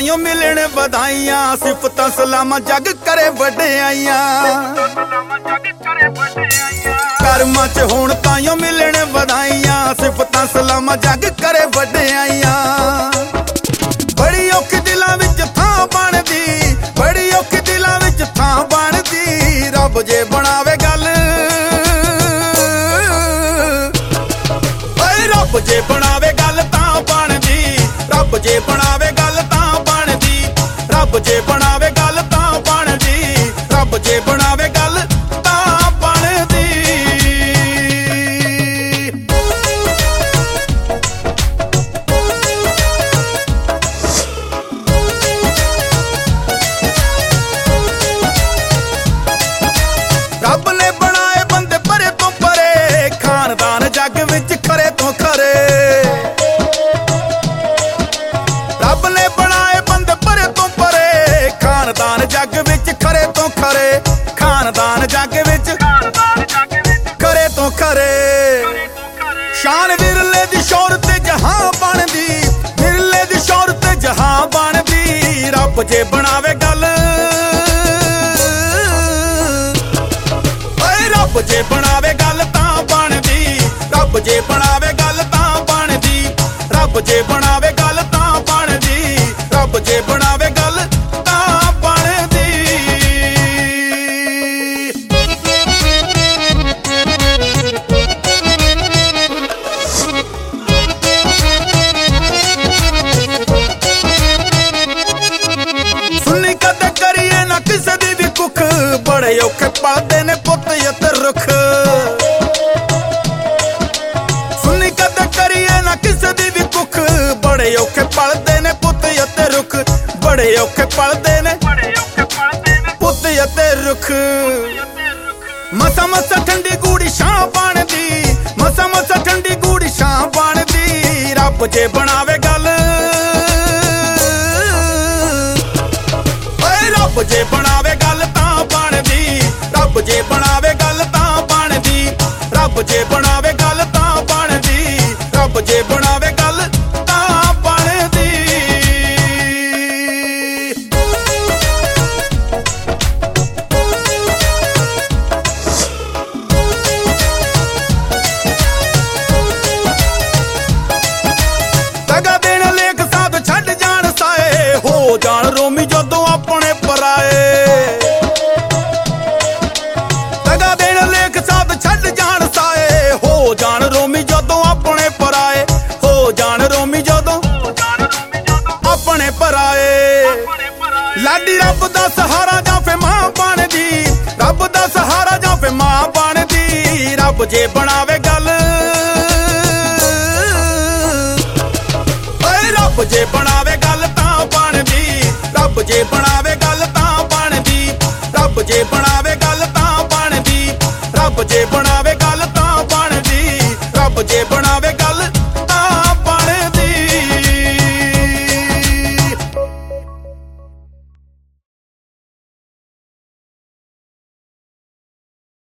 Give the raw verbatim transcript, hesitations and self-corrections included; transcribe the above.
ਤਾਈਓ ਮਿਲਣ ਵਧਾਈਆਂ, ਸਿਫਤਾਂ ਸਲਾਮਾਂ ਜੱਗ ਕਰੇ ਵਡਿਆਈਆਂ। ਕਰਮਾਂ ਚ ਹੋਣ ਤਾਈਓ ਮਿਲਣ ਵਧਾਈਆਂ, ਸਿਫਤਾਂ ਸਲਾਮਾਂ ਜੱਗ ਕਰੇ ਵਡਿਆਈਆਂ। ਬੜੀ ਔਖੀ ਦਿਲਾਂ ਵਿੱਚ ਥਾਂ ਬਣਦੀ, ਬੜੀ ਔਖੀ ਦਿਲਾਂ ਵਿੱਚ ਥਾਂ ਬਣਦੀ। ਰੱਬ ਜੇ ਬਣਾਵੇ ਗੱਲ, ਓਏ ਰੱਬ ਜੇ ਬਣਾਵੇ ਗੱਲ ਤਾਂ ਬਣਦੀ। ਰੱਬ ਜੇ ਬਣਾਵੇ ਗੱਲ ਤਾਂ ਬਣਦੀ। ਰੱਬ ਜੇ ਬਣਾਵੇ ਗੱਲ ਤਾਂ ਬਣਦੀ। ਰੱਬ ਜੇ ਬਣਾਵੇ ਗੱਲ ਤਾਂ ਬਣਦੀ। ਰੱਬ ਨੇ ਬਣਾਏ ਬੰਦੇ ਪਰੇ ਤੋਂ ਪਰੇ, ਖਾਨਦਾਨ ਜੱਗ ਵਿੱਚ ਖਰੇ ਤੋਂ ਖਰੇ। ਰੱਬ ਨੇ ਬਣਾਏ ਬੰਦੇ ਪਰੇ ਤੋਂ ਪਰੇ, ਖਾਨਦਾਨ ਜੱਗ ਵਿੱਚ ਖਰੇ ਤੋਂ ਖਰੇ। ਖਾਨਦਾਨ ਜੱਗ ਵਿੱਚ ਖਰੇ ਤੋਂ ਖਰੇ। ਸ਼ਾਨ ਵਿਰਲੇ ਦੀ ਸ਼ੌਹਰਤ ਜਹਾਂ ਬਣਦੀ, ਵਿਰਲੇ ਦੀ ਸ਼ੌਹਰਤ ਜਹਾਂ ਬਣਦੀ। ਰੱਬ ਜੇ ਬਣਾਵੇ ਗੱਲ, ਓਏ ਰੱਬ ਜੇ ਬਣਾਵੇ ਗੱਲ ਤਾਂ ਬਣਦੀ। ਰੱਬ ਜੇ ਬਣਾਵੇ ਗੱਲ ਤਾਂ ਬਣਦੀ। ਰੱਬ ਜੇ ਬਣਾਵੇ ਗੱਲ ਤਾਂ ਬਣਦੀ। ਰੱਬ ਜੇ ਬਣਾਵੇ ਗੱਲ ਤਾਂ ਬਣਦੀ। ਸੁਣੀ ਕਦੇ ਕਰੀਏ ਨਾ ਕਿਸੇ ਦੀ ਵੀ ਕੁੱਖ, ਬੜੇ ਔਖੇ ਪਲਦੇ ਨੇ ਪੁੱਤ ਅਤੇ ਰੁੱਖ। ਸੁਣੀ ਕਦੇ ਕਰੀਏ ਨਾ ਕਿਸੇ ਦੀ ਵੀ ਕੁੱਖ, ਬੜੇ ਔਖੇ ਪਲਦੇ ਨੇ ਪੁੱਤ ਅਤੇ ਰੁੱਖ। ਬੜੇ ਔਖੇ ਪਲਦੇ ਨੇ ਪੁੱਤ ਅਤੇ ਰੁੱਖ। ਮਸਾ ਮਸਾ ਠੰਡੀ ਗੂੜੀ ਛਾਂ ਬਣਦੀ, ਮਸਾ ਮਸਾ ਠੰਡੀ ਗੂੜੀ ਛਾਂ ਬਣਦੀ। ਰੱਬ ਜੇ ਬਣਾਵੇ ਗੱਲ, ਓਏ ਰੱਬ ਜੇ ਬਣਾਵੇ ਗੱਲ ਤਾਂ ਬਣਦੀ। ਰੱਬ ਜੇ ਬਣਾਵੇ ਗੱਲ ਤਾਂ ਬਣਦੀ। ਰੱਬ ਜੇ ਬਣਾਵੇ ਗੱਲ ਤਾਂ ਬਣਦੀ। ਰੱਬ ਜੇ ਬਣਾਵੇ ਗੱਲ ਤਾਂ ਬਣਦੀ। ਦਗਾ ਦੇਣ ਲੇਖ ਸਾਧ ਛੱਡ ਜਾਣ ਸਾਏ, ਹੋ ਜਾਣ ਰੋਮੀ ਜਦੋਂ ਆਪਣੇ ਪਰਾਏ। ਦਗਾ ਦੇਣ ਲੇਖ ਸਾਧ ਛੱਡ ਜਾਣ ਸਾਏ, ਹੋ ਜਾਣ ਰੋਮੀ ਜਦੋਂ ਆਪਣੇ ਪਰਾਏ। ਹੋ ਜਾਣ ਰੋਮੀ ਜਦੋਂ ਆਪਣੇ ਪਰਾਏ। ਲਾਡੀ ਰੱਬ ਦਾ ਸਹਾਰਾ ਜਾਂ ਫੇ ਮਾਂ ਬਣਦੀ। ਰੱਬ ਦਾ ਸਹਾਰਾ ਜਾਂ ਫੇ ਮਾਂ ਬਣਦੀ। ਰੱਬ ਜੇ ਬਣਾ